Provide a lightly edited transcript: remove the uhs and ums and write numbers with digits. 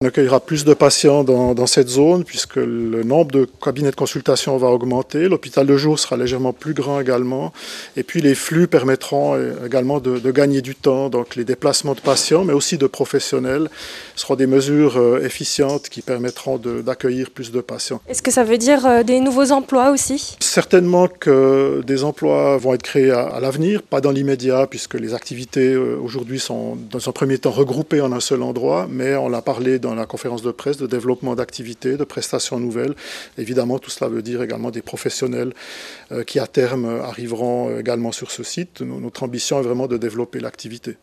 On accueillera plus de patients dans cette zone puisque le nombre de cabinets de consultation va augmenter. L'hôpital de jour sera légèrement plus grand également. Et puis les flux permettront également de gagner du temps. Donc les déplacements de patients, mais aussi de professionnels, seront des mesures efficientes qui permettront d'accueillir plus de patients. Est-ce que ça veut dire des nouveaux emplois aussi? Certainement que des emplois vont être créés à l'avenir, pas dans l'immédiat puisque les activités aujourd'hui sont dans un premier temps regroupées en un seul endroit, mais on l'a parlé dans la conférence de presse de développement d'activités, de prestations nouvelles. Évidemment, tout cela veut dire également des professionnels qui à terme arriveront également sur ce site. Notre ambition est vraiment de développer l'activité.